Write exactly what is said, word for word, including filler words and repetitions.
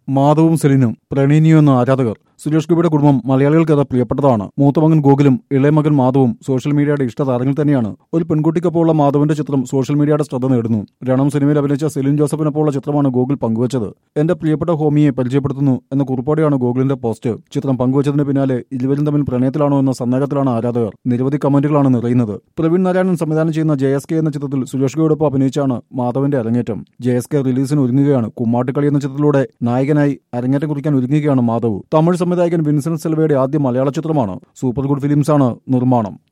മാധവും സെലിനും പ്രണയിനിയോ എന്ന ആരാധകർ. സുരേഷ് ഗോപിയുടെ കുടുംബം മലയാളികൾക്കത് പ്രിയപ്പെട്ടതാണ്. മൂത്ത മകൻ ഗോകുലും ഇളയ മകൻ മാധവും സോഷ്യൽ മീഡിയയുടെ ഇഷ്ടതാരങ്ങൾ തന്നെയാണ്. ഒരു പെൺകുട്ടിക്കൊപ്പമുള്ള മാധവന്റെ ചിത്രം സോഷ്യൽ മീഡിയയുടെ ശ്രദ്ധ നേടുന്നു. രണം സിനിമയിൽ അഭിനയിച്ച സെലിൻ ജോസഫിനൊപ്പമുള്ള ചിത്രമാണ് ഗോകുൽ പങ്കുവച്ചത്. എന്റെ പ്രിയപ്പെട്ട ഹോമിയെ പരിചയപ്പെടുത്തുന്നു എന്ന കുറിപ്പോടെയാണ് ഗോകുലിന്റെ പോസ്റ്റ്. ചിത്രം പങ്കുവച്ചതിന് പിന്നാലെ ഇരുവരും തമ്മിൽ പ്രണയത്തിലാണോ എന്ന സന്ദേഹത്തിലാണ് ആരാധകർ. നിരവധി കമന്റുകളാണ് നിറയുന്നത്. പ്രവീൺ നാരായണൻ സംവിധാനം ചെയ്യുന്ന ജെ എസ് കെ എന്ന ചിത്രത്തിൽ സുരേഷ് ഗോപിയോടൊപ്പം അഭിനയിച്ചാണ് മാധവന്റെ അരങ്ങേറ്റം. ജെ എസ് കെ റിലീസിന് ഒരുങ്ങുകയാണ്. കുമ്മാട്ടിക്കളി എന്ന ചിത്രത്തിലൂടെ നായകനായി അരങ്ങേറ്റം കുറിക്കാൻ ഒരുങ്ങുകയാണ് മാധവ്. തമിഴ് സംവിധായകൻ വിൻസെന്റ് സെൽവയുടെ ആദ്യ മലയാള ചിത്രമാണ്. സൂപ്പർ ഗുഡ് ഫിലിംസാണ് നിർമ്മാണം.